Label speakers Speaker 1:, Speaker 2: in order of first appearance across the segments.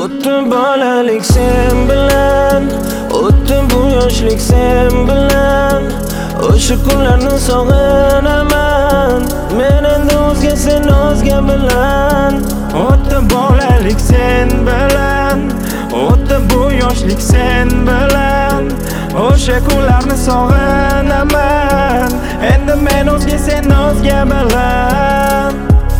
Speaker 1: O'tdi bolalik sen bilan, o'tdi bu yoshlik sen bilan. O'sha kunlarni sog'inaman, men endi o'zga sen o'zga bilan.
Speaker 2: O'tdi bolalik sen bilan, o'tdi bu yoshlik sen bilan. O'sha kunlarni sog'inaman, endi men o'zga sen o'zga bilan.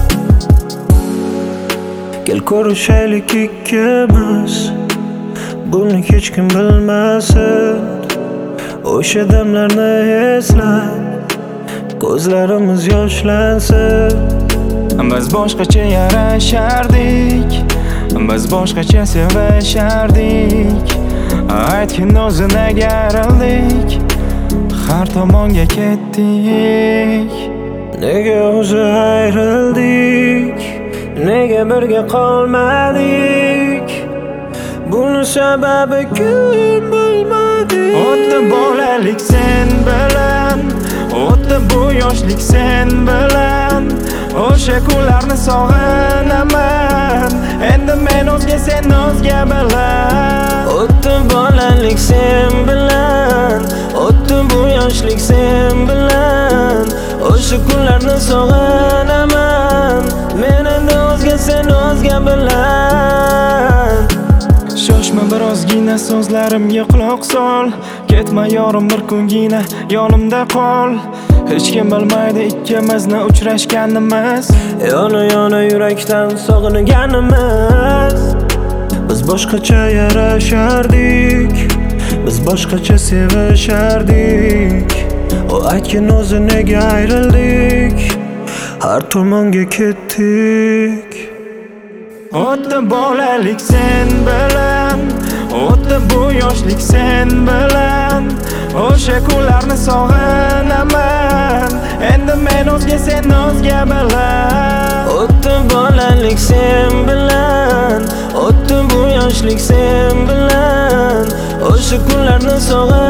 Speaker 1: Kel ko'rishaylik ikkimiz, buni hech kim bilmasin. O'sha damlarni eslab, ko'zlarimiz yoshlansin.
Speaker 2: Biz boshqacha yarashardik, biz boshqacha sevishardik. Aytgin o'zi nega ayrildik, har tomonga ketdik.
Speaker 1: Nega o'zi ayrildik, nega birga qolmadik? Buni sababi kim bilmadik.
Speaker 2: O'tdi bolalik sen bilan, o'tdi bu yoshlik sen bilan. O'sha kunlarni sog'inaman, endi men o'zga sen o'zga bilan.
Speaker 1: O'tdi bolalik sen bilan, o'tdi bu yoshlik sen bilan. O'sha kunlarni sog'inaman, men endi o'zga sen o'zga bilan.
Speaker 2: Shoshma birozgina so'zlarimga quloq sol, ketma yorim bir kungina yonimda qol. Hech kim bilmaydi ikkimizni uchrashganimiz,
Speaker 1: Yana yurakdan sog'inganimiz. Biz boshqacha yarashardik, biz boshqacha sevishardik. O aytgan o'zi nega ayrildik, har tomonga ketdik.
Speaker 2: O'tdi bolalik sen bilan, o'tdi bu yoshlik sen bilan. O'sha kunlarni sog'inaman, endi men o'zga sen o'zga bilan.
Speaker 1: O'tdi bolalik sen bilan, o'tdi bu yoshlik sen bilan. O'sha kunlarni sog'inaman.